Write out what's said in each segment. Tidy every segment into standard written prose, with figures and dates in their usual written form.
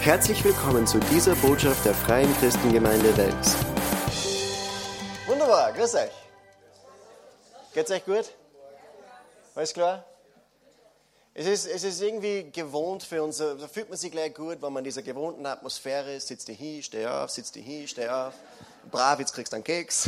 Herzlich willkommen zu dieser Botschaft der Freien Christengemeinde Wels. Wunderbar, grüß euch. Geht's euch gut? Alles klar? Es ist irgendwie gewohnt für uns, da fühlt man sich gleich gut, wenn man in dieser gewohnten Atmosphäre ist. Sitzt dich hin, steh auf, sitzt dich hin, steh auf. Brav, jetzt kriegst du einen Keks.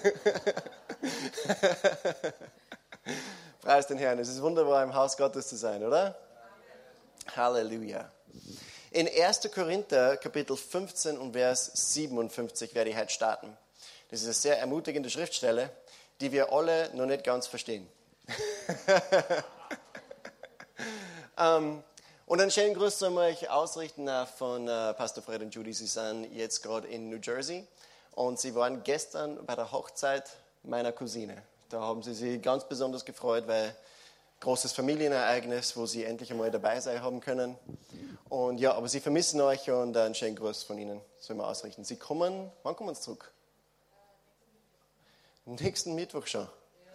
Preis den Herrn, es ist wunderbar, im Haus Gottes zu sein, oder? Halleluja. In 1. Korinther, Kapitel 15 und Vers 57 werde ich heute starten. Das ist eine sehr ermutigende Schriftstelle, die wir alle noch nicht ganz verstehen. Und einen schönen Gruß sollen wir euch ausrichten von Pastor Fred und Judy. Sie sind jetzt gerade in New Jersey und sie waren gestern bei der Hochzeit meiner Cousine. Da haben sie sich ganz besonders gefreut, weil großes Familienereignis, wo sie endlich einmal dabei sein haben können. Und ja, aber sie vermissen euch und einen schönen Gruß von ihnen sollen wir ausrichten. Sie kommen, wann kommen sie zurück? Nächsten Mittwoch schon.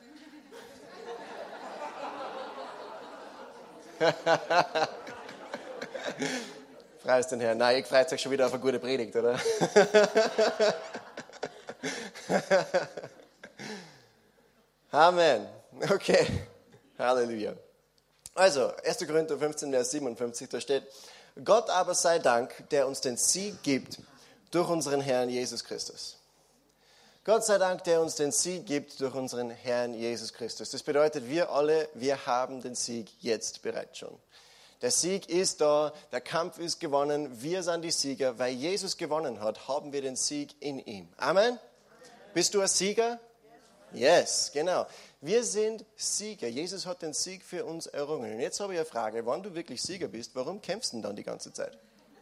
Preis den Herrn. Nein, ihr freut euch schon wieder auf eine gute Predigt, oder? Amen. Okay. Halleluja. Also, 1. Korinther 15, Vers 57, da steht: Gott aber sei Dank, der uns den Sieg gibt durch unseren Herrn Jesus Christus. Gott sei Dank, der uns den Sieg gibt durch unseren Herrn Jesus Christus. Das bedeutet, wir alle, wir haben den Sieg jetzt bereits schon. Der Sieg ist da, der Kampf ist gewonnen, wir sind die Sieger. Weil Jesus gewonnen hat, haben wir den Sieg in ihm. Amen? Bist du ein Sieger? Yes, genau. Wir sind Sieger. Jesus hat den Sieg für uns errungen. Und jetzt habe ich eine Frage, wenn du wirklich Sieger bist, warum kämpfst du denn dann die ganze Zeit?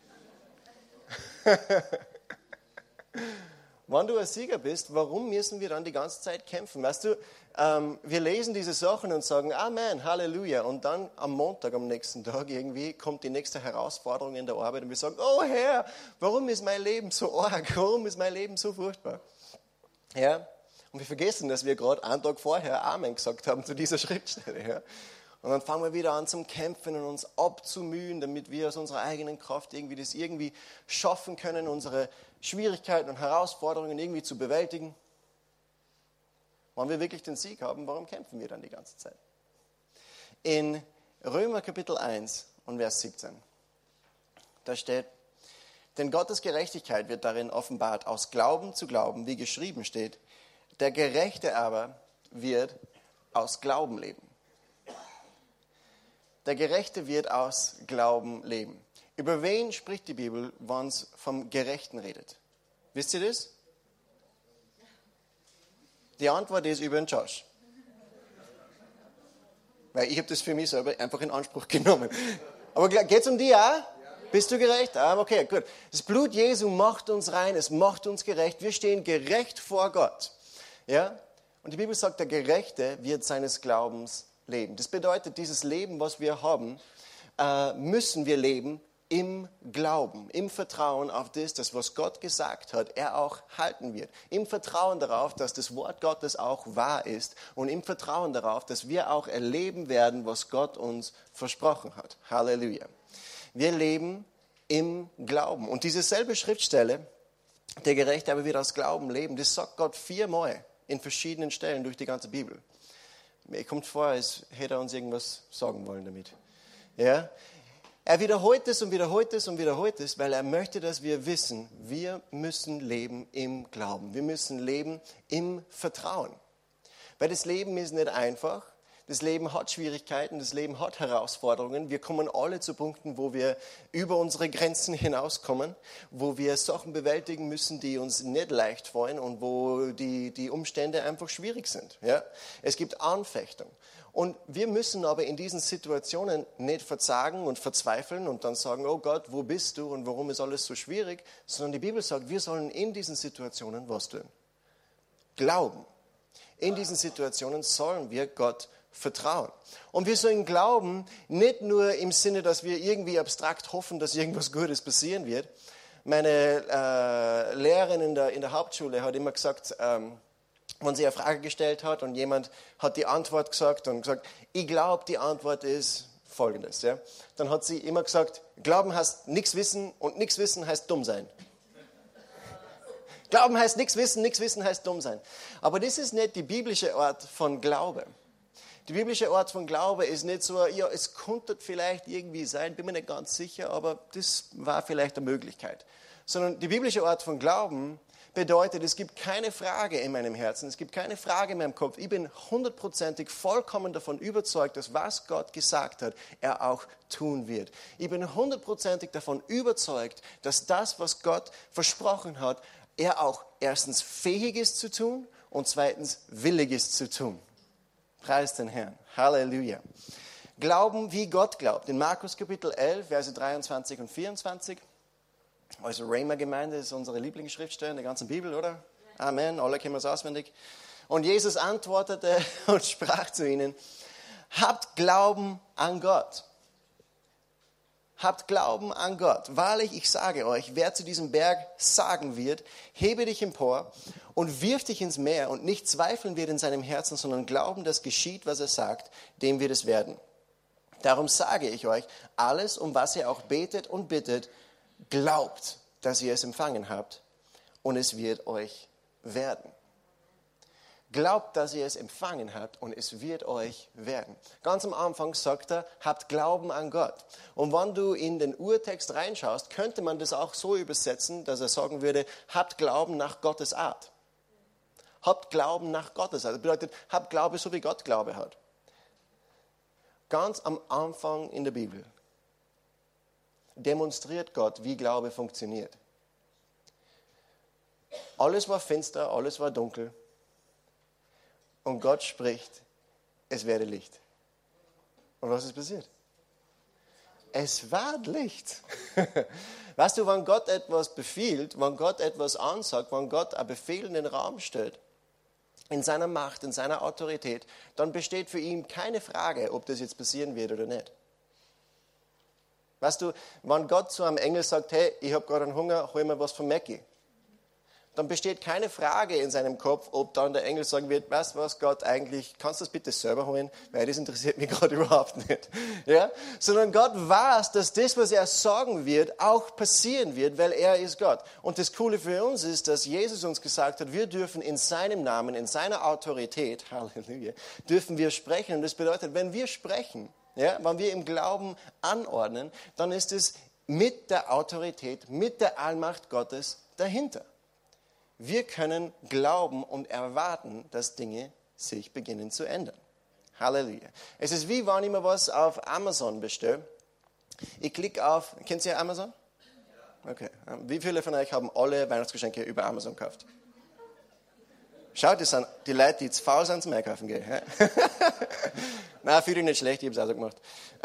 Wenn du ein Sieger bist, warum müssen wir dann die ganze Zeit kämpfen? Weißt du, wir lesen diese Sachen und sagen Amen, Halleluja. Und dann am Montag, am nächsten Tag irgendwie, kommt die nächste Herausforderung in der Arbeit und wir sagen, oh Herr, warum ist mein Leben so arg? Warum ist mein Leben so furchtbar? Ja, und wir vergessen, dass wir gerade einen Tag vorher Amen gesagt haben zu dieser Schriftstelle. Ja? Und dann fangen wir wieder an zum Kämpfen und uns abzumühen, damit wir aus unserer eigenen Kraft irgendwie schaffen können, unsere Schwierigkeiten und Herausforderungen irgendwie zu bewältigen. Wenn wir wirklich den Sieg haben, warum kämpfen wir dann die ganze Zeit? In Römer Kapitel 1 und Vers 17, da steht: Denn Gottes Gerechtigkeit wird darin offenbart, aus Glauben zu Glauben, wie geschrieben steht, der Gerechte aber wird aus Glauben leben. Der Gerechte wird aus Glauben leben. Über wen spricht die Bibel, wenn es vom Gerechten redet? Wisst ihr das? Die Antwort ist über den Josh. Weil ich habe das für mich selber einfach in Anspruch genommen. Aber geht es um dich auch? Bist du gerecht? Okay, gut. Das Blut Jesu macht uns rein, es macht uns gerecht. Wir stehen gerecht vor Gott. Ja? Und die Bibel sagt, der Gerechte wird seines Glaubens leben. Das bedeutet, dieses Leben, was wir haben, müssen wir leben im Glauben, im Vertrauen auf das, was Gott gesagt hat, er auch halten wird. Im Vertrauen darauf, dass das Wort Gottes auch wahr ist und im Vertrauen darauf, dass wir auch erleben werden, was Gott uns versprochen hat. Halleluja. Wir leben im Glauben. Und diese selbe Schriftstelle, der Gerechte aber wird aus Glauben leben, das sagt Gott 4-mal in verschiedenen Stellen durch die ganze Bibel. Mir kommt vor, als hätte er uns irgendwas sagen wollen damit. Ja? Er wiederholt es und wiederholt es und wiederholt es, weil er möchte, dass wir wissen, wir müssen leben im Glauben. Wir müssen leben im Vertrauen. Weil das Leben ist nicht einfach. Das Leben hat Schwierigkeiten, das Leben hat Herausforderungen. Wir kommen alle zu Punkten, wo wir über unsere Grenzen hinauskommen, wo wir Sachen bewältigen müssen, die uns nicht leicht fallen und wo die Umstände einfach schwierig sind. Ja? Es gibt Anfechtung. Und wir müssen aber in diesen Situationen nicht verzagen und verzweifeln und dann sagen, oh Gott, wo bist du und warum ist alles so schwierig? Sondern die Bibel sagt, wir sollen in diesen Situationen was tun? Glauben. In diesen Situationen sollen wir Gott vertrauen. Und wir sollen glauben, nicht nur im Sinne, dass wir irgendwie abstrakt hoffen, dass irgendwas Gutes passieren wird. Meine Lehrerin in der Hauptschule hat immer gesagt, wenn sie eine Frage gestellt hat und jemand hat die Antwort gesagt und gesagt, ich glaube, die Antwort ist Folgendes. Ja? Dann hat sie immer gesagt, Glauben heißt nichts wissen und nichts wissen heißt dumm sein. Glauben heißt nichts wissen heißt dumm sein. Aber das ist nicht die biblische Art von Glaube. Die biblische Art von Glaube ist nicht so, ja, es könnte vielleicht irgendwie sein, bin mir nicht ganz sicher, aber das war vielleicht eine Möglichkeit. Sondern die biblische Art von Glauben bedeutet, es gibt keine Frage in meinem Herzen, es gibt keine Frage in meinem Kopf. Ich bin 100%ig vollkommen davon überzeugt, dass was Gott gesagt hat, er auch tun wird. Ich bin 100%ig davon überzeugt, dass das, was Gott versprochen hat, er auch erstens fähig ist zu tun und zweitens willig ist zu tun. Preis den Herrn. Halleluja. Glauben, wie Gott glaubt. In Markus Kapitel 11, Verse 23 und 24. Also Rhema-Gemeinde ist unsere Lieblingsschriftstelle in der ganzen Bibel, oder? Amen, alle kennen es auswendig. Und Jesus antwortete und sprach zu ihnen, habt Glauben an Gott. Habt Glauben an Gott. Wahrlich, ich sage euch, wer zu diesem Berg sagen wird, hebe dich empor und wirf dich ins Meer und nicht zweifeln wird in seinem Herzen, sondern glauben, dass geschieht, was er sagt, dem wird es werden. Darum sage ich euch, alles, um was ihr auch betet und bittet, glaubt, dass ihr es empfangen habt und es wird euch werden. Glaubt, dass ihr es empfangen habt und es wird euch werden. Ganz am Anfang sagt er, habt Glauben an Gott. Und wenn du in den Urtext reinschaust, könnte man das auch so übersetzen, dass er sagen würde, habt Glauben nach Gottes Art. Habt Glauben nach Gottes Art. Das bedeutet, habt Glaube so wie Gott Glaube hat. Ganz am Anfang in der Bibel demonstriert Gott, wie Glaube funktioniert. Alles war finster, alles war dunkel. Und Gott spricht, es werde Licht. Und was ist passiert? Es ward Licht. Weißt du, wenn Gott etwas befiehlt, wenn Gott etwas ansagt, wenn Gott einen Befehl in den Raum stellt, in seiner Macht, in seiner Autorität, dann besteht für ihn keine Frage, ob das jetzt passieren wird oder nicht. Weißt du, wenn Gott zu einem Engel sagt, hey, ich habe gerade einen Hunger, hol mir was von Mackie, dann besteht keine Frage in seinem Kopf, ob dann der Engel sagen wird, weißt du was, Gott, eigentlich kannst du das bitte selber holen, weil das interessiert mich gerade überhaupt nicht. Ja? Sondern Gott weiß, dass das, was er sagen wird, auch passieren wird, weil er ist Gott. Und das Coole für uns ist, dass Jesus uns gesagt hat, wir dürfen in seinem Namen, in seiner Autorität, Halleluja, dürfen wir sprechen. Und das bedeutet, wenn wir sprechen, ja, wenn wir im Glauben anordnen, dann ist es mit der Autorität, mit der Allmacht Gottes dahinter. Wir können glauben und erwarten, dass Dinge sich beginnen zu ändern. Halleluja. Es ist wie, wenn ich mir was auf Amazon bestelle. Ich klicke auf, kennt ihr Amazon? Okay. Wie viele von euch haben alle Weihnachtsgeschenke über Amazon gekauft? Schaut, das sind die Leute, die jetzt faul sind zum Einkaufen gehen. Nein, fühle ich nicht schlecht, ich habe es auch so gemacht.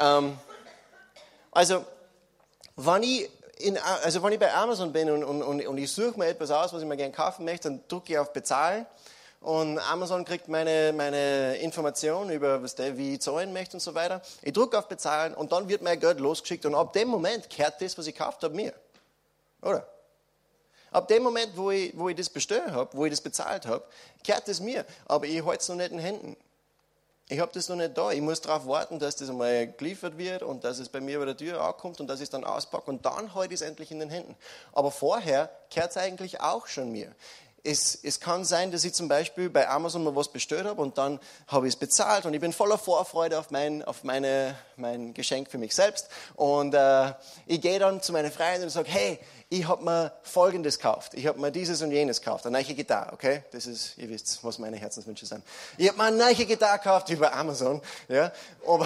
Also, wenn ich bei Amazon bin und ich suche mir etwas aus, was ich mir gerne kaufen möchte, dann drücke ich auf Bezahlen und Amazon kriegt meine Informationen über, wie ich zahlen möchte und so weiter. Ich drücke auf Bezahlen und dann wird mein Geld losgeschickt und ab dem Moment kehrt das, was ich gekauft habe, mir. Oder? Ab dem Moment, wo ich das bestellt habe, wo ich das bezahlt habe, kehrt es mir. Aber ich halte es noch nicht in Händen. Ich habe das noch nicht da. Ich muss darauf warten, dass das einmal geliefert wird und dass es bei mir bei der Tür ankommt und dass ich es dann auspacke und dann halte ich es endlich in den Händen. Aber vorher kehrt es eigentlich auch schon mir. Es kann sein, dass ich zum Beispiel bei Amazon mal was bestellt habe und dann habe ich es bezahlt und ich bin voller Vorfreude auf mein Geschenk für mich selbst. Und ich gehe dann zu meinen Freunden und sage, hey, ich habe mir Folgendes gekauft. Ich habe mir dieses und jenes gekauft. Eine neue Gitarre, okay? Das ist, ihr wisst, was meine Herzenswünsche sind. Ich habe mir eine neue Gitarre gekauft über Amazon. Ja? Aber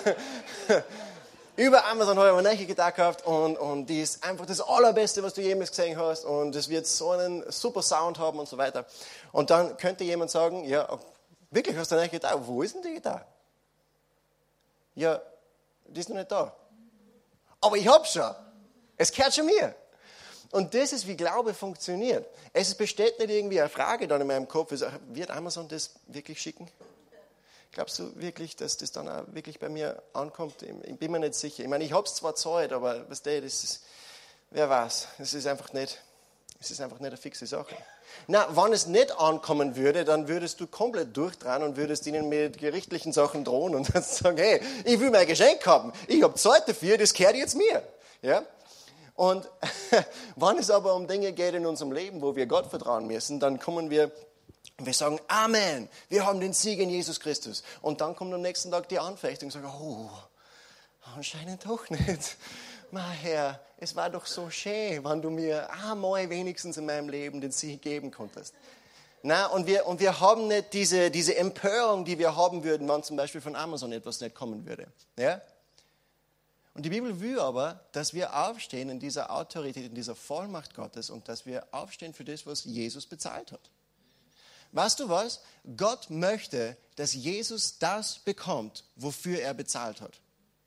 über Amazon habe ich eine neue Gitarre gekauft und die ist einfach das Allerbeste, was du jemals gesehen hast und es wird so einen super Sound haben und so weiter. Und dann könnte jemand sagen, ja, wirklich, hast du eine neue Gitarre? Wo ist denn die Gitarre? Ja, die ist noch nicht da. Aber ich hab's schon. Es gehört schon mir. Und das ist, wie Glaube funktioniert. Es besteht nicht irgendwie eine Frage dann in meinem Kopf, wird Amazon das wirklich schicken? Glaubst du wirklich, dass das dann auch wirklich bei mir ankommt? Ich bin mir nicht sicher. Ich meine, ich habe es zwar gezahlt, aber weißt du, das ist, wer weiß, es ist einfach nicht Es ist einfach nicht eine fixe Sache. Na, wenn es nicht ankommen würde, dann würdest du komplett durchdrehen und würdest ihnen mit gerichtlichen Sachen drohen und dann sagen, hey, ich will mein Geschenk haben. Ich habe Zeit dafür, das gehört jetzt mir. Ja? Und wenn es aber um Dinge geht in unserem Leben, wo wir Gott vertrauen müssen, dann kommen wir sagen, Amen, wir haben den Sieg in Jesus Christus. Und dann kommt am nächsten Tag die Anfechtung und sagen, oh, anscheinend doch nicht. Mein Herr, es war doch so schön, wenn du mir einmal wenigstens in meinem Leben den Sieg geben konntest. Na, und wir haben nicht diese Empörung, die wir haben würden, wenn zum Beispiel von Amazon etwas nicht kommen würde. Ja? Und die Bibel will aber, dass wir aufstehen in dieser Autorität, in dieser Vollmacht Gottes und dass wir aufstehen für das, was Jesus bezahlt hat. Weißt du was? Gott möchte, dass Jesus das bekommt, wofür er bezahlt hat.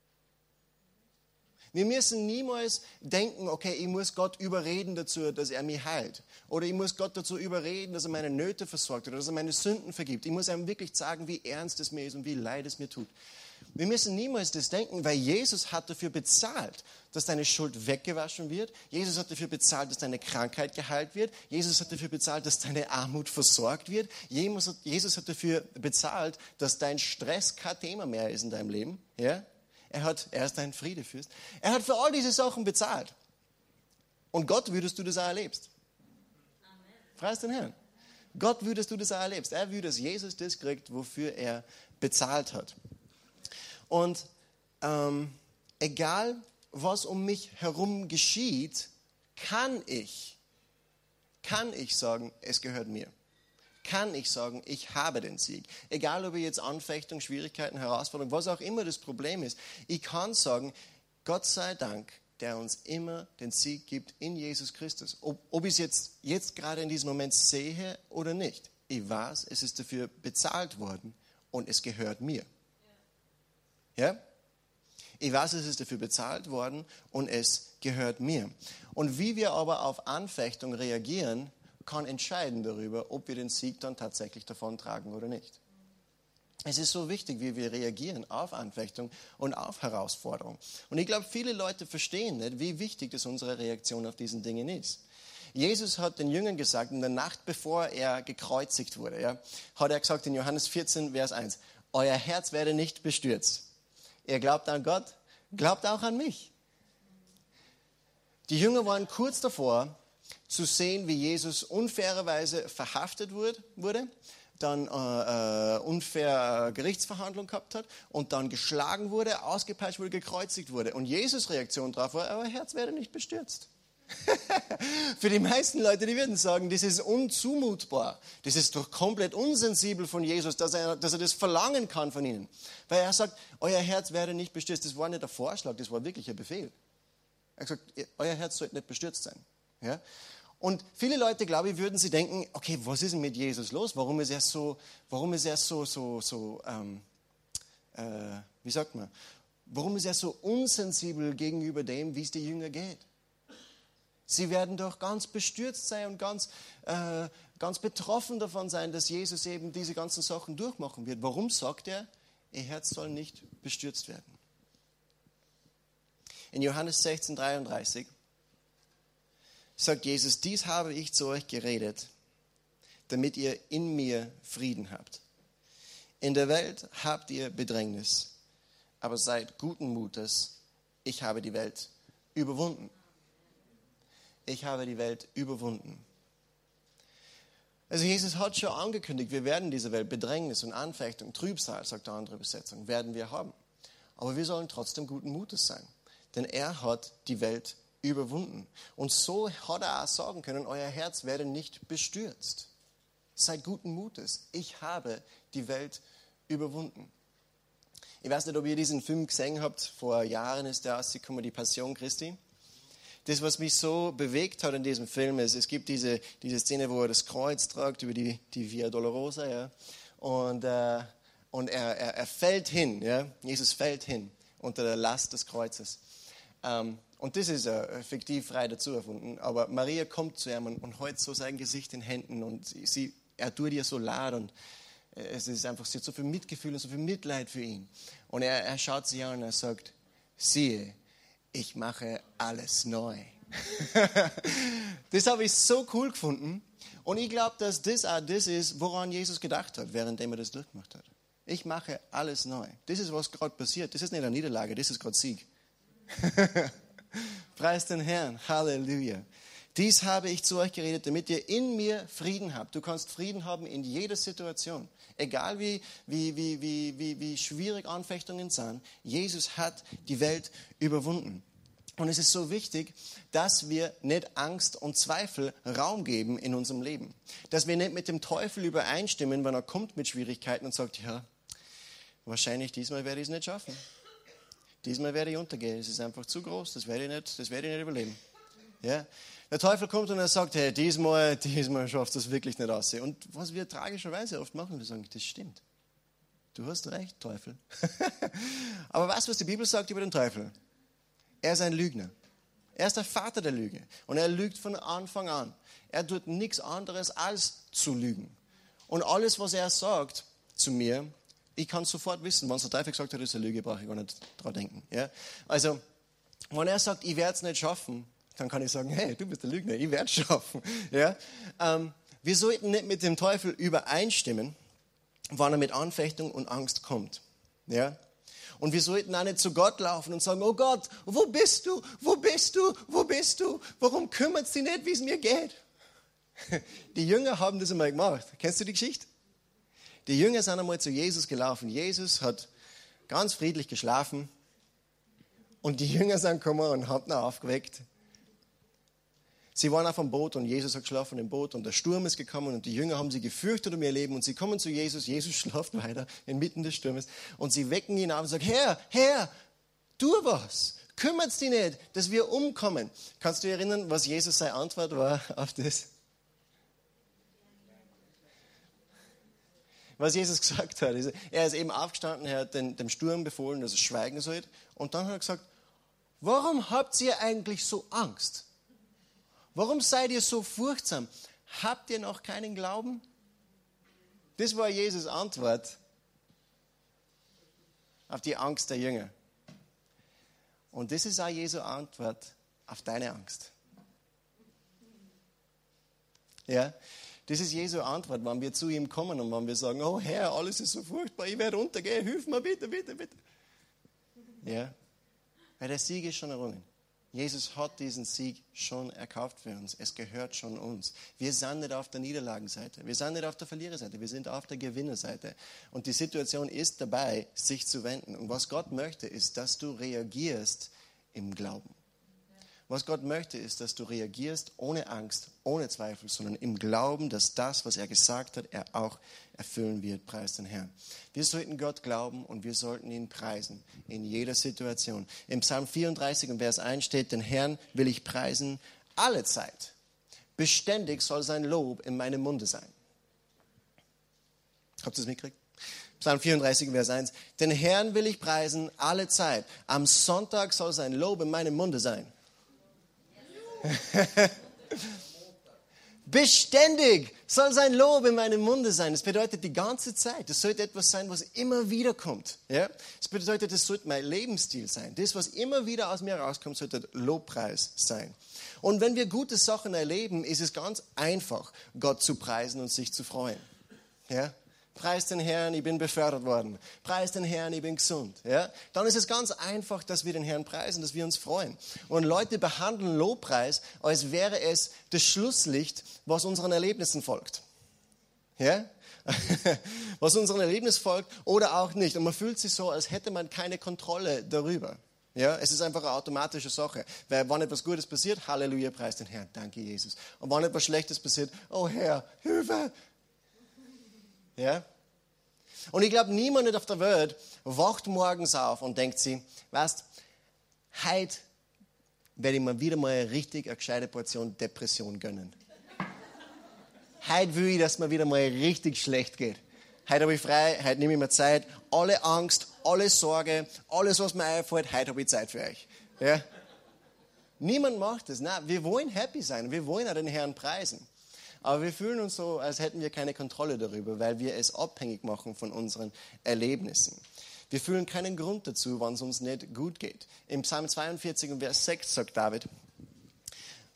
Wir müssen niemals denken, okay, ich muss Gott überreden dazu, dass er mich heilt. Oder ich muss Gott dazu überreden, dass er meine Nöte versorgt oder dass er meine Sünden vergibt. Ich muss ihm wirklich sagen, wie ernst es mir ist und wie leid es mir tut. Wir müssen niemals das denken, weil Jesus hat dafür bezahlt, dass deine Schuld weggewaschen wird. Jesus hat dafür bezahlt, dass deine Krankheit geheilt wird. Jesus hat dafür bezahlt, dass deine Armut versorgt wird. Jesus hat dafür bezahlt, dass dein Stress kein Thema mehr ist in deinem Leben. Ja? Er ist dein Friedefürst. Er hat für all diese Sachen bezahlt. Und Gott will, dass du das auch erlebst. Preis den Herrn. Gott will, dass du das auch erlebst. Er will, dass Jesus das kriegt, wofür er bezahlt hat. Und egal, was um mich herum geschieht, kann ich sagen, es gehört mir. Kann ich sagen, ich habe den Sieg. Egal, ob ich jetzt Anfechtung, Schwierigkeiten, Herausforderungen, was auch immer das Problem ist. Ich kann sagen, Gott sei Dank, der uns immer den Sieg gibt in Jesus Christus. Ob ich es jetzt gerade in diesem Moment sehe oder nicht. Ich weiß, es ist dafür bezahlt worden und es gehört mir. Ja? Ich weiß, es ist dafür bezahlt worden und es gehört mir. Und wie wir aber auf Anfechtung reagieren, kann entscheiden darüber, ob wir den Sieg dann tatsächlich davon tragen oder nicht. Es ist so wichtig, wie wir reagieren auf Anfechtung und auf Herausforderung. Und ich glaube, viele Leute verstehen nicht, wie wichtig das unsere Reaktion auf diesen Dingen ist. Jesus hat den Jüngern gesagt, in der Nacht, bevor er gekreuzigt wurde, ja, hat er gesagt in Johannes 14, Vers 1, euer Herz werde nicht bestürzt. Ihr glaubt an Gott, glaubt auch an mich. Die Jünger waren kurz davor, zu sehen, wie Jesus unfairerweise verhaftet wurde, dann unfair Gerichtsverhandlung gehabt hat und dann geschlagen wurde, ausgepeitscht wurde, gekreuzigt wurde. Und Jesus' Reaktion darauf war, euer Herz werde nicht bestürzt. Für die meisten Leute, die würden sagen, das ist unzumutbar. Das ist doch komplett unsensibel von Jesus, dass er das verlangen kann von ihnen. Weil er sagt, euer Herz werde nicht bestürzt. Das war nicht ein Vorschlag, das war wirklich ein Befehl. Er hat gesagt, euer Herz sollte nicht bestürzt sein. Ja? Und viele Leute, glaube ich, würden sie denken, okay, was ist denn mit Jesus los? Warum ist er so warum ist er so unsensibel gegenüber dem, wie es den Jüngern geht? Sie werden doch ganz bestürzt sein und ganz betroffen davon sein, dass Jesus eben diese ganzen Sachen durchmachen wird. Warum sagt er, ihr Herz soll nicht bestürzt werden? In Johannes 16,33 sagt Jesus, dies habe ich zu euch geredet, damit ihr in mir Frieden habt. In der Welt habt ihr Bedrängnis, aber seid guten Mutes, ich habe die Welt überwunden. Ich habe die Welt überwunden. Also Jesus hat schon angekündigt, wir werden diese Welt Bedrängnis und Anfechtung, Trübsal, sagt eine andere Übersetzung, werden wir haben. Aber wir sollen trotzdem guten Mutes sein, denn er hat die Welt überwunden. Und so hat er auch sagen können, euer Herz werde nicht bestürzt. Seid guten Mutes. Ich habe die Welt überwunden. Ich weiß nicht, ob ihr diesen Film gesehen habt. Vor Jahren ist der rausgekommen, die Passion Christi. Das, was mich so bewegt hat in diesem Film, ist, es gibt diese Szene, wo er das Kreuz tragt über die Via Dolorosa. Ja? Und er fällt hin. Ja? Jesus fällt hin unter der Last des Kreuzes. Und das ist fiktiv frei dazu erfunden. Aber Maria kommt zu ihm und hält so sein Gesicht in Händen und er tut ihr so leid und es ist einfach, sie hat so viel Mitgefühl und so viel Mitleid für ihn. Und er schaut sie an und er sagt, siehe, ich mache alles neu. Das habe ich so cool gefunden. Und ich glaube, dass das auch das ist, woran Jesus gedacht hat, währenddem er das durchgemacht hat. Ich mache alles neu. Das ist, was gerade passiert. Das ist nicht eine Niederlage, das ist gerade Sieg. Preis den Herrn. Halleluja. Dies habe ich zu euch geredet, damit ihr in mir Frieden habt. Du kannst Frieden haben in jeder Situation. Egal wie schwierig Anfechtungen sind, Jesus hat die Welt überwunden. Und es ist so wichtig, dass wir nicht Angst und Zweifel Raum geben in unserem Leben. Dass wir nicht mit dem Teufel übereinstimmen, wenn er kommt mit Schwierigkeiten und sagt, ja, wahrscheinlich diesmal werde ich es nicht schaffen. Diesmal werde ich untergehen. Es ist einfach zu groß, das werde ich nicht überleben. Ja? Der Teufel kommt und er sagt, hey, diesmal schaffst du es wirklich nicht aus. Und was wir tragischerweise oft machen, wir sagen, das stimmt. Du hast recht, Teufel. Aber weißt du, was die Bibel sagt über den Teufel? Er ist ein Lügner. Er ist der Vater der Lüge. Und er lügt von Anfang an. Er tut nichts anderes als zu lügen. Und alles, was er sagt zu mir, ich kann sofort wissen, wenn es der Teufel gesagt hat, ist eine Lüge, brauche ich gar nicht dran denken. Ja? Also, wenn er sagt, ich werde es nicht schaffen, dann kann ich sagen, hey, du bist der Lügner, ich werde es schaffen. Ja? Wir sollten nicht mit dem Teufel übereinstimmen, wann er mit Anfechtung und Angst kommt. Ja? Und wir sollten auch nicht zu Gott laufen und sagen, oh Gott, wo bist du? Wo bist du? Wo bist du? Warum kümmert es dich nicht, wie es mir geht? Die Jünger haben das einmal gemacht. Kennst du die Geschichte? Die Jünger sind einmal zu Jesus gelaufen. Jesus hat ganz friedlich geschlafen und die Jünger sind gekommen und haben ihn aufgeweckt. Sie waren auf dem Boot und Jesus hat geschlafen im Boot und der Sturm ist gekommen und die Jünger haben sie gefürchtet um ihr Leben und sie kommen zu Jesus. Jesus schläft weiter inmitten des Sturmes und sie wecken ihn auf und sagen, Herr, tu was. Kümmert es dich nicht, dass wir umkommen. Kannst du dich erinnern, was Jesus seine Antwort war auf das? Was Jesus gesagt hat. Er ist eben aufgestanden, er hat dem Sturm befohlen, dass er schweigen soll. Und dann hat er gesagt, warum habt ihr eigentlich so Angst? Warum seid ihr so furchtsam? Habt ihr noch keinen Glauben? Das war Jesus' Antwort auf die Angst der Jünger. Und das ist auch Jesu Antwort auf deine Angst. Ja, das ist Jesu Antwort, wenn wir zu ihm kommen und wenn wir sagen, oh Herr, alles ist so furchtbar, ich werde untergehen, hilf mir bitte, bitte, bitte. Ja, weil der Sieg ist schon errungen. Jesus hat diesen Sieg schon erkauft für uns. Es gehört schon uns. Wir sind nicht auf der Niederlagenseite. Wir sind nicht auf der Verliererseite. Wir sind auf der Gewinnerseite. Und die Situation ist dabei, sich zu wenden. Und was Gott möchte, ist, dass du reagierst im Glauben. Was Gott möchte, ist, dass du reagierst ohne Angst, ohne Zweifel, sondern im Glauben, dass das, was er gesagt hat, er auch erfüllen wird. Preis den Herrn. Wir sollten Gott glauben und wir sollten ihn preisen in jeder Situation. Im Psalm 34 und Vers 1 steht, den Herrn will ich preisen alle Zeit. Beständig soll sein Lob in meinem Munde sein. Habt ihr das mitgekriegt? Psalm 34, Vers 1. Den Herrn will ich preisen alle Zeit. Am Sonntag soll sein Lob in meinem Munde sein. Beständig soll sein Lob in meinem Munde sein. Das bedeutet die ganze Zeit. Das sollte etwas sein, was immer wieder kommt. Ja? Das bedeutet, das sollte mein Lebensstil sein. Das, was immer wieder aus mir rauskommt, sollte Lobpreis sein. Und wenn wir gute Sachen erleben, ist es ganz einfach, Gott zu preisen und sich zu freuen. Ja? Preis den Herrn, ich bin befördert worden. Preis den Herrn, ich bin gesund. Ja? Dann ist es ganz einfach, dass wir den Herrn preisen, dass wir uns freuen. Und Leute behandeln Lobpreis, als wäre es das Schlusslicht, was unseren Erlebnissen folgt. Ja? Was unseren Erlebnissen folgt oder auch nicht. Und man fühlt sich so, als hätte man keine Kontrolle darüber. Ja, es ist einfach eine automatische Sache. Weil wenn etwas Gutes passiert, Halleluja, preis den Herrn, danke Jesus. Und wenn etwas Schlechtes passiert, oh Herr, Hilfe. Ja? Und ich glaube, niemand auf der Welt wacht morgens auf und denkt sich, weißt, heute werde ich mir wieder mal eine gescheite Portion Depression gönnen. Heute will ich, dass mir wieder mal richtig schlecht geht. Heute habe ich frei, heute nehme ich mir Zeit. Alle Angst, alle Sorge, alles, was mir einfällt, heute habe ich Zeit für euch. Ja? Niemand macht das. Nein, wir wollen happy sein, wir wollen auch den Herrn preisen. Aber wir fühlen uns so, als hätten wir keine Kontrolle darüber, weil wir es abhängig machen von unseren Erlebnissen. Wir fühlen keinen Grund dazu, wenn es uns nicht gut geht. Im Psalm 42, Vers 6 sagt David,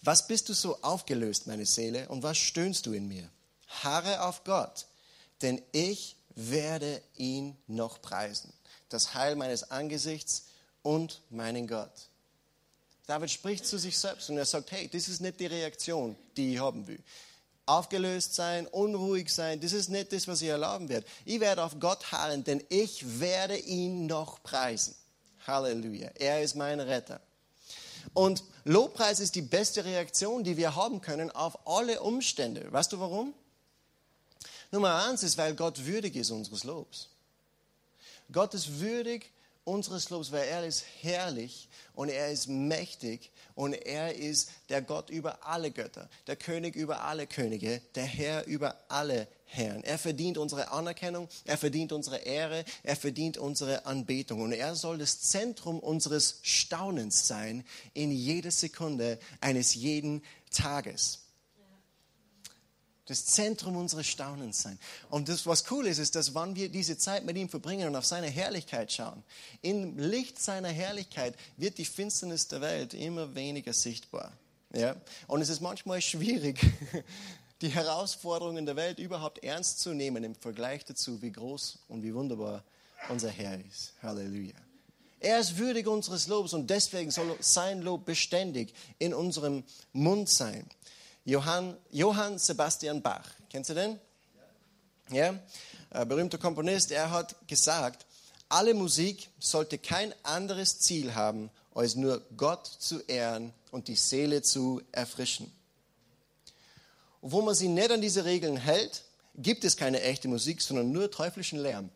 Was bist du so aufgelöst, meine Seele, und was stöhnst du in mir? Harre auf Gott, denn ich werde ihn noch preisen, das Heil meines Angesichts und meinen Gott. David spricht zu sich selbst und er sagt, hey, das ist nicht die Reaktion, die ich haben will. Aufgelöst sein, unruhig sein, das ist nicht das, was ich erlauben werde. Ich werde auf Gott harren, denn ich werde ihn noch preisen. Halleluja, er ist mein Retter. Und Lobpreis ist die beste Reaktion, die wir haben können auf alle Umstände. Weißt du warum? Nummer 1 ist, weil Gott würdig ist unseres Lobs. Gott ist würdig unseres Lobs, weil er ist herrlich und er ist mächtig und er ist der Gott über alle Götter, der König über alle Könige, der Herr über alle Herren. Er verdient unsere Anerkennung, er verdient unsere Ehre, er verdient unsere Anbetung und er soll das Zentrum unseres Staunens sein in jeder Sekunde eines jeden Tages. Das Zentrum unseres Staunens sein. Und das, was cool ist, ist, dass wenn wir diese Zeit mit ihm verbringen und auf seine Herrlichkeit schauen, im Licht seiner Herrlichkeit wird die Finsternis der Welt immer weniger sichtbar. Ja? Und es ist manchmal schwierig, die Herausforderungen der Welt überhaupt ernst zu nehmen im Vergleich dazu, wie groß und wie wunderbar unser Herr ist. Halleluja. Er ist würdig unseres Lobs und deswegen soll sein Lob beständig in unserem Mund sein. Johann Sebastian Bach, kennst du den? Ja, berühmter Komponist, er hat gesagt, alle Musik sollte kein anderes Ziel haben, als nur Gott zu ehren und die Seele zu erfrischen. Und wo man sich nicht an diese Regeln hält, gibt es keine echte Musik, sondern nur teuflischen Lärm.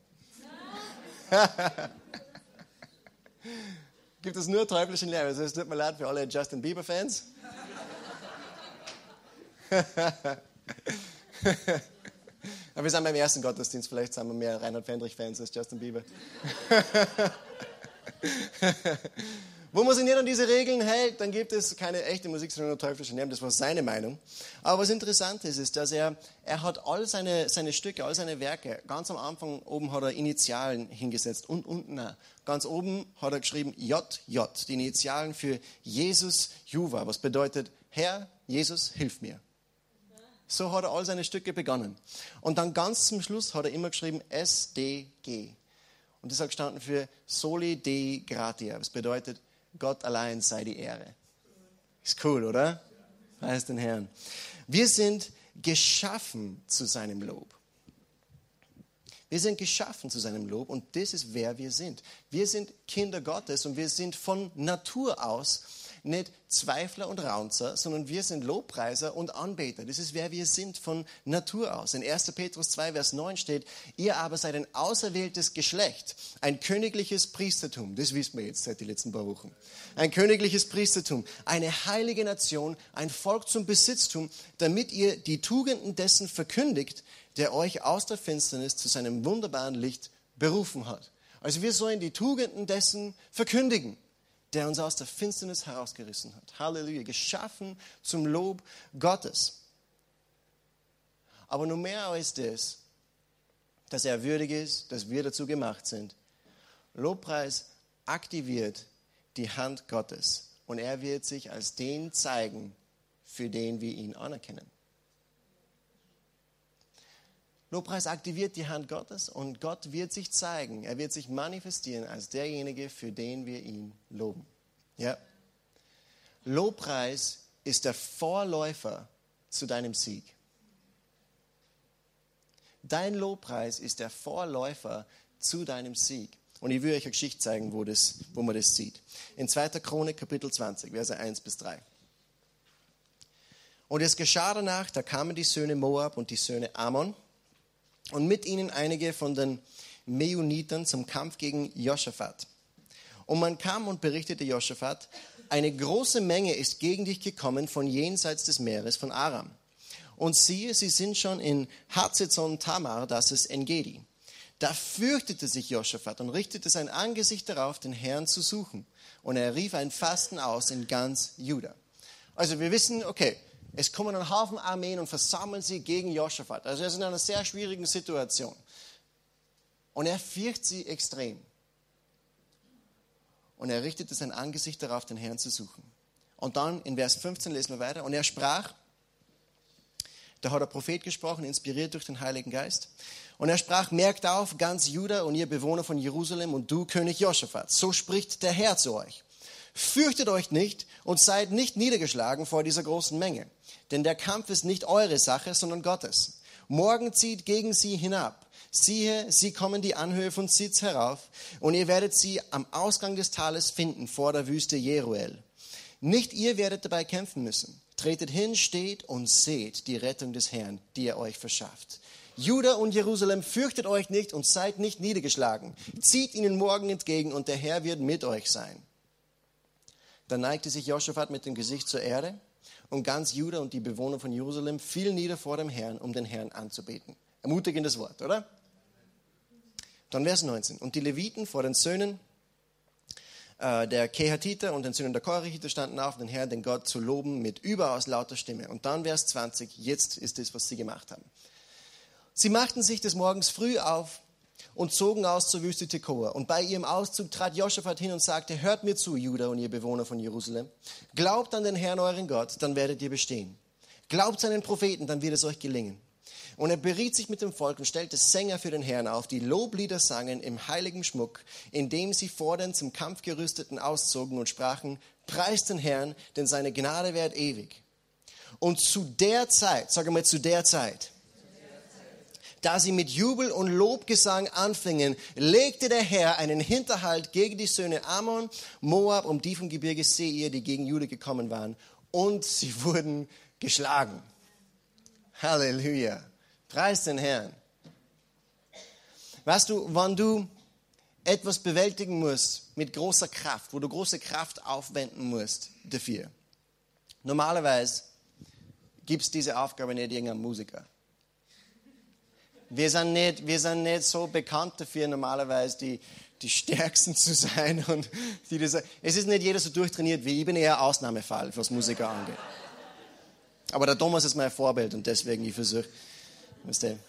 Gibt es nur teuflischen Lärm. Also es tut mir leid für alle Justin Bieber-Fans. Aber wir sind beim ersten Gottesdienst, vielleicht sind wir mehr Reinhard Fendrich-Fans als Justin Bieber. Wo man sich nicht an diese Regeln hält, dann gibt es keine echte Musik, sondern nur teuflische Lärm. Das war seine Meinung. Aber was interessant ist, dass er hat all seine Stücke, all seine Werke, ganz am Anfang oben hat er Initialen hingesetzt und unten auch. Ganz oben hat er geschrieben JJ, die Initialen für Jesus Juva, was bedeutet, Herr, Jesus, hilf mir. So hat er all seine Stücke begonnen. Und dann ganz zum Schluss hat er immer geschrieben SDG. Und das hat gestanden für Soli Dei Gratia. Das bedeutet, Gott allein sei die Ehre. Ist cool, oder? Preis den Herrn. Wir sind geschaffen zu seinem Lob. Wir sind geschaffen zu seinem Lob und das ist, wer wir sind. Wir sind Kinder Gottes und wir sind von Natur aus nicht Zweifler und Raunzer, sondern wir sind Lobpreiser und Anbeter. Das ist, wer wir sind von Natur aus. In 1. Petrus 2, Vers 9 steht, ihr aber seid ein auserwähltes Geschlecht, ein königliches Priestertum. Das wissen wir jetzt seit den letzten paar Wochen. Ein königliches Priestertum, eine heilige Nation, ein Volk zum Besitztum, damit ihr die Tugenden dessen verkündigt, der euch aus der Finsternis zu seinem wunderbaren Licht berufen hat. Also wir sollen die Tugenden dessen verkündigen, der uns aus der Finsternis herausgerissen hat. Halleluja, geschaffen zum Lob Gottes. Aber nur mehr als das, dass er würdig ist, dass wir dazu gemacht sind. Lobpreis aktiviert die Hand Gottes und er wird sich als den zeigen, für den wir ihn anerkennen. Lobpreis aktiviert die Hand Gottes und Gott wird sich zeigen. Er wird sich manifestieren als derjenige, für den wir ihn loben. Ja. Lobpreis ist der Vorläufer zu deinem Sieg. Dein Lobpreis ist der Vorläufer zu deinem Sieg. Und ich will euch eine Geschichte zeigen, wo man das sieht. In 2. Chronik, Kapitel 20, Verse 1 bis 3. Und es geschah danach, da kamen die Söhne Moab und die Söhne Ammon, und mit ihnen einige von den Meunitern zum Kampf gegen Josaphat. Und man kam und berichtete Josaphat, eine große Menge ist gegen dich gekommen von jenseits des Meeres, von Aram. Und siehe, sie sind schon in Hazezon Tamar, das ist En-Gedi. Da fürchtete sich Josaphat und richtete sein Angesicht darauf, den Herrn zu suchen. Und er rief ein Fasten aus in ganz Juda. Also wir wissen, okay, es kommen ein Haufen Armeen und versammeln sie gegen Josaphat. Also er ist in einer sehr schwierigen Situation. Und er fürchtet sie extrem. Und er richtete sein Angesicht darauf, den Herrn zu suchen. Und dann in Vers 15 lesen wir weiter. Und er sprach, da hat der Prophet gesprochen, inspiriert durch den Heiligen Geist. Und er sprach, merkt auf, ganz Juda und ihr Bewohner von Jerusalem und du, König Josaphat. So spricht der Herr zu euch. Fürchtet euch nicht und seid nicht niedergeschlagen vor dieser großen Menge. Denn der Kampf ist nicht eure Sache, sondern Gottes. Morgen zieht gegen sie hinab. Siehe, sie kommen die Anhöhe von Ziz herauf und ihr werdet sie am Ausgang des Tales finden vor der Wüste Jeruel. Nicht ihr werdet dabei kämpfen müssen. Tretet hin, steht und seht die Rettung des Herrn, die er euch verschafft. Juda und Jerusalem, fürchtet euch nicht und seid nicht niedergeschlagen. Zieht ihnen morgen entgegen und der Herr wird mit euch sein. Dann neigte sich Josaphat mit dem Gesicht zur Erde und ganz Juda und die Bewohner von Jerusalem fielen nieder vor dem Herrn, um den Herrn anzubeten. Ermutigendes Wort, oder? Dann Vers 19. Und die Leviten vor den Söhnen der Kehatiter und den Söhnen der Korachiter standen auf, den Herrn, den Gott, zu loben mit überaus lauter Stimme. Und dann Vers 20, jetzt ist es, was sie gemacht haben. Sie machten sich des Morgens früh auf und zogen aus zur Wüste Tekoa. Und bei ihrem Auszug trat Josaphat hin und sagte, hört mir zu, Juda und ihr Bewohner von Jerusalem. Glaubt an den Herrn, euren Gott, dann werdet ihr bestehen. Glaubt seinen Propheten, dann wird es euch gelingen. Und er beriet sich mit dem Volk und stellte Sänger für den Herrn auf, die Loblieder sangen im heiligen Schmuck, indem sie vor den zum Kampf gerüsteten auszogen und sprachen, preist den Herrn, denn seine Gnade währt ewig. Und zu der Zeit, sage mal zu der Zeit, da sie mit Jubel und Lobgesang anfingen, legte der Herr einen Hinterhalt gegen die Söhne Ammon, Moab und die vom Gebirge Seir, die gegen Juda gekommen waren. Und sie wurden geschlagen. Halleluja. Preis den Herrn. Weißt du, wenn du etwas bewältigen musst mit großer Kraft, wo du große Kraft aufwenden musst dafür, normalerweise gibt es diese Aufgabe nicht irgendeinem Musiker. Wir sind nicht so bekannt dafür, normalerweise die Stärksten zu sein. Und es ist nicht jeder so durchtrainiert wie ich. Ich bin eher Ausnahmefall, was Musiker angeht. Aber der Thomas ist mein Vorbild und deswegen ich versuche, weißt du.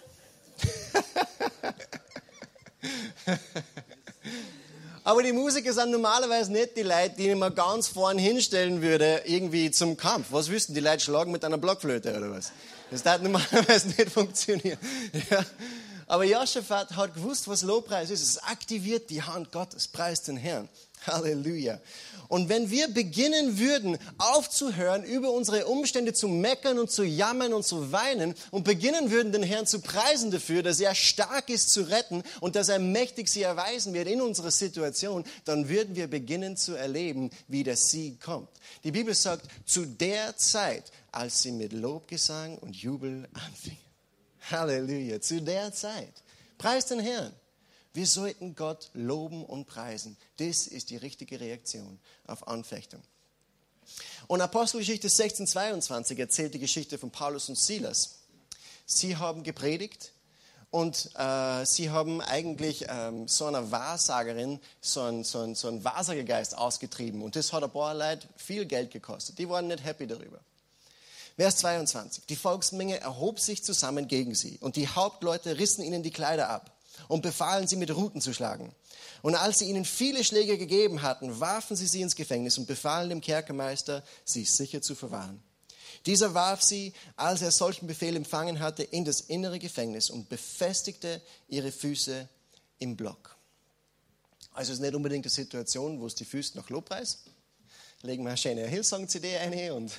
Aber die Musiker sind normalerweise nicht die Leute, die ich mir ganz vorn hinstellen würde, irgendwie zum Kampf. Was wüssten die Leute schlagen mit einer Blockflöte oder was? Das darf normalerweise nicht funktionieren. Ja. Aber Josaphat hat gewusst, was Lobpreis ist. Es aktiviert die Hand Gottes. Preist den Herrn. Halleluja. Und wenn wir beginnen würden, aufzuhören, über unsere Umstände zu meckern und zu jammern und zu weinen und beginnen würden, den Herrn zu preisen dafür, dass er stark ist zu retten und dass er mächtig sie erweisen wird in unserer Situation, dann würden wir beginnen zu erleben, wie der Sieg kommt. Die Bibel sagt, zu der Zeit, als sie mit Lobgesang und Jubel anfingen. Halleluja, zu der Zeit. Preist den Herrn. Wir sollten Gott loben und preisen. Das ist die richtige Reaktion auf Anfechtung. Und Apostelgeschichte 16,22 erzählt die Geschichte von Paulus und Silas. Sie haben gepredigt und sie haben eigentlich so einer Wahrsagerin, so einen Wahrsagergeist ausgetrieben. Und das hat ein paar Leute viel Geld gekostet. Die waren nicht happy darüber. Vers 22. Die Volksmenge erhob sich zusammen gegen sie und die Hauptleute rissen ihnen die Kleider ab und befahlen sie mit Ruten zu schlagen. Und als sie ihnen viele Schläge gegeben hatten, warfen sie ins Gefängnis und befahlen dem Kerkermeister, sie sicher zu verwahren. Dieser warf sie, als er solchen Befehl empfangen hatte, in das innere Gefängnis und befestigte ihre Füße im Block. Also es ist nicht unbedingt eine Situation, wo es die Füße nach Lobpreis. Legen wir eine schöne Hillsong-CD ein und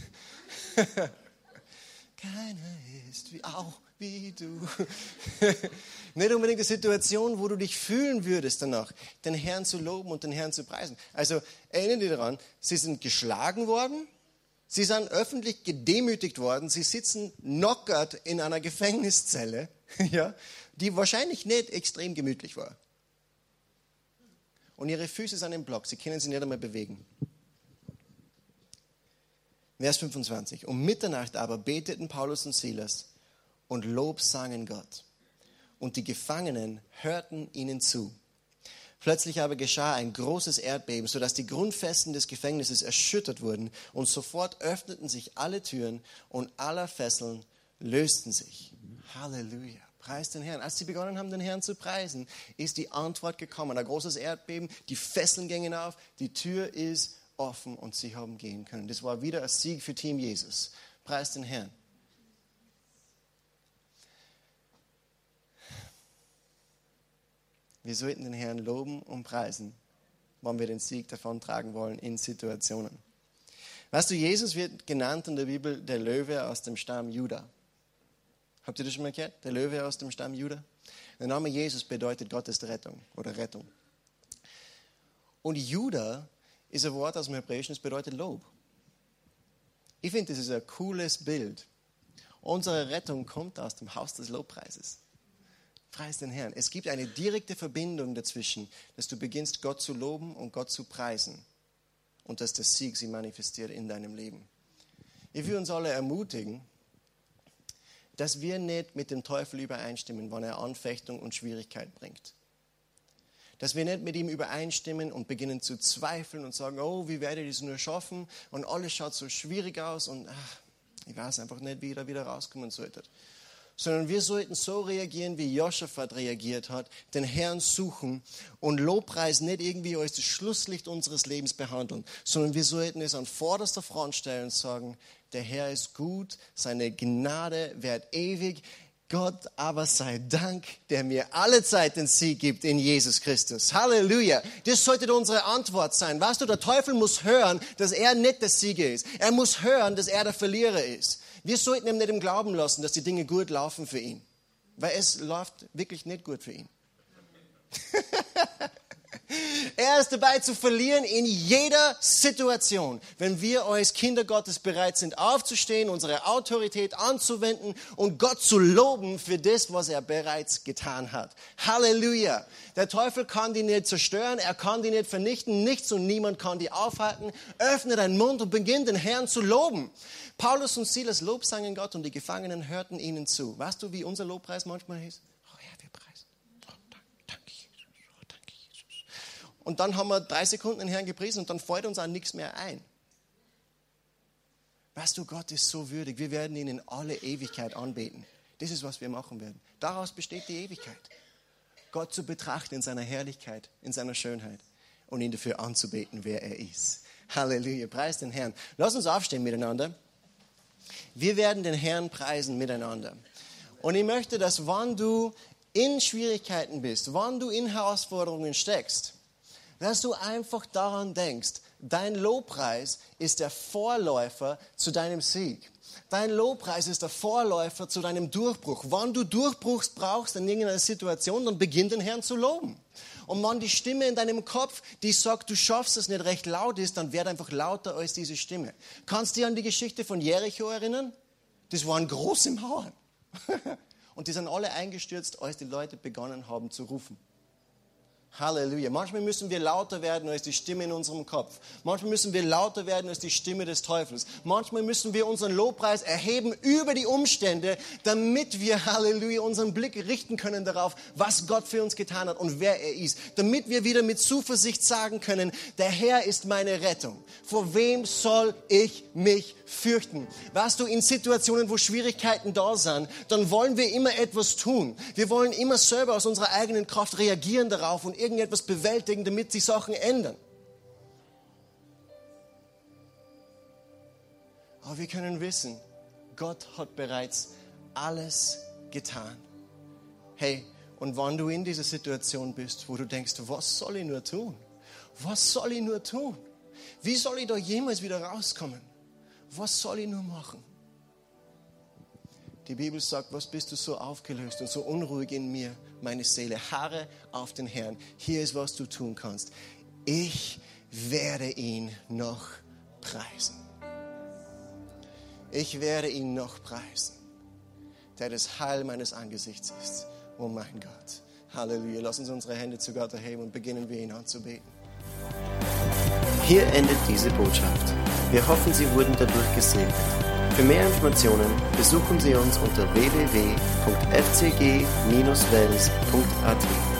keiner ist wie du. Nicht unbedingt eine Situation, wo du dich fühlen würdest danach, den Herrn zu loben und den Herrn zu preisen. Also erinnern dich daran, sie sind geschlagen worden, sie sind öffentlich gedemütigt worden, sie sitzen knockert in einer Gefängniszelle, ja, die wahrscheinlich nicht extrem gemütlich war. Und ihre Füße sind im Block, sie können sich nicht einmal bewegen. Vers 25. Um Mitternacht aber beteten Paulus und Silas und Lob sangen Gott. Und die Gefangenen hörten ihnen zu. Plötzlich aber geschah ein großes Erdbeben, sodass die Grundfesten des Gefängnisses erschüttert wurden. Und sofort öffneten sich alle Türen und aller Fesseln lösten sich. Halleluja. Preis den Herrn. Als sie begonnen haben, den Herrn zu preisen, ist die Antwort gekommen. Ein großes Erdbeben, die Fesseln gingen auf, die Tür ist offen und sie haben gehen können. Das war wieder ein Sieg für Team Jesus. Preis den Herrn. Wir sollten den Herrn loben und preisen, wenn wir den Sieg davontragen wollen in Situationen. Weißt du, Jesus wird genannt in der Bibel der Löwe aus dem Stamm Juda. Habt ihr das schon mal gehört? Der Löwe aus dem Stamm Juda? Der Name Jesus bedeutet Gottes Rettung oder Rettung. Und Juda ist ein Wort aus dem Hebräischen, das bedeutet Lob. Ich finde, das ist ein cooles Bild. Unsere Rettung kommt aus dem Haus des Lobpreises. Preis den Herrn. Es gibt eine direkte Verbindung dazwischen, dass du beginnst, Gott zu loben und Gott zu preisen. Und dass der Sieg sich manifestiert in deinem Leben. Ich will uns alle ermutigen, dass wir nicht mit dem Teufel übereinstimmen, wenn er Anfechtung und Schwierigkeit bringt. Dass wir nicht mit ihm übereinstimmen und beginnen zu zweifeln und sagen, oh, wie werde ich das nur schaffen? Und alles schaut so schwierig aus und ich weiß einfach nicht, wie ich da wieder rauskommen sollte. Sondern wir sollten so reagieren, wie Josaphat reagiert hat, den Herrn suchen und Lobpreis nicht irgendwie als das Schlusslicht unseres Lebens behandeln, sondern wir sollten es an vorderster Front stellen und sagen, der Herr ist gut, seine Gnade währt ewig, Gott aber sei Dank, der mir alle Zeit den Sieg gibt in Jesus Christus. Halleluja. Das sollte unsere Antwort sein. Weißt du, der Teufel muss hören, dass er nicht der Sieger ist. Er muss hören, dass er der Verlierer ist. Wir sollten ihm nicht im Glauben lassen, dass die Dinge gut laufen für ihn. Weil es läuft wirklich nicht gut für ihn. Er ist dabei zu verlieren in jeder Situation. Wenn wir als Kinder Gottes bereit sind, aufzustehen, unsere Autorität anzuwenden und Gott zu loben für das, was er bereits getan hat. Halleluja. Der Teufel kann die nicht zerstören, er kann die nicht vernichten, nichts und niemand kann die aufhalten. Öffne deinen Mund und beginn den Herrn zu loben. Paulus und Silas lobsangen Gott und die Gefangenen hörten ihnen zu. Weißt du, wie unser Lobpreis manchmal ist? Und dann haben wir 3 Sekunden den Herrn gepriesen und dann fällt uns auch nichts mehr ein. Weißt du, Gott ist so würdig. Wir werden ihn in alle Ewigkeit anbeten. Das ist, was wir machen werden. Daraus besteht die Ewigkeit. Gott zu betrachten in seiner Herrlichkeit, in seiner Schönheit und ihn dafür anzubeten, wer er ist. Halleluja, preis den Herrn. Lass uns aufstehen miteinander. Wir werden den Herrn preisen miteinander. Und ich möchte, dass wenn du in Schwierigkeiten bist, wenn du in Herausforderungen steckst, dass du einfach daran denkst, dein Lobpreis ist der Vorläufer zu deinem Sieg. Dein Lobpreis ist der Vorläufer zu deinem Durchbruch. Wenn du Durchbruch brauchst in irgendeiner Situation, dann beginn den Herrn zu loben. Und wenn die Stimme in deinem Kopf, die sagt, du schaffst es nicht, recht laut ist, dann werd einfach lauter als diese Stimme. Kannst du dich an die Geschichte von Jericho erinnern? Das waren große Mauern. Und die sind alle eingestürzt, als die Leute begonnen haben zu rufen. Halleluja. Manchmal müssen wir lauter werden als die Stimme in unserem Kopf. Manchmal müssen wir lauter werden als die Stimme des Teufels. Manchmal müssen wir unseren Lobpreis erheben über die Umstände, damit wir, Halleluja, unseren Blick richten können darauf, was Gott für uns getan hat und wer er ist. Damit wir wieder mit Zuversicht sagen können, der Herr ist meine Rettung. Vor wem soll ich mich fürchten? Weißt du, in Situationen, wo Schwierigkeiten da sind, dann wollen wir immer etwas tun. Wir wollen immer selber aus unserer eigenen Kraft reagieren darauf und irgendetwas bewältigen, damit sich Sachen ändern. Aber wir können wissen, Gott hat bereits alles getan. Hey, und wenn du in dieser Situation bist, wo du denkst, was soll ich nur tun? Was soll ich nur tun? Wie soll ich da jemals wieder rauskommen? Was soll ich nur machen? Die Bibel sagt, was bist du so aufgelöst und so unruhig in mir, meine Seele? Harre auf den Herrn. Hier ist, was du tun kannst. Ich werde ihn noch preisen. Ich werde ihn noch preisen, der das Heil meines Angesichts ist. Oh mein Gott. Halleluja. Lass uns unsere Hände zu Gott erheben und beginnen wir ihn anzubeten. Hier endet diese Botschaft. Wir hoffen, Sie wurden dadurch gesegnet. Für mehr Informationen besuchen Sie uns unter www.fcg-wels.at.